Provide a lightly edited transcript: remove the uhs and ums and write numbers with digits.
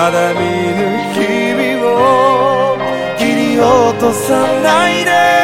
まだ見ぬ日々を切り落とさないで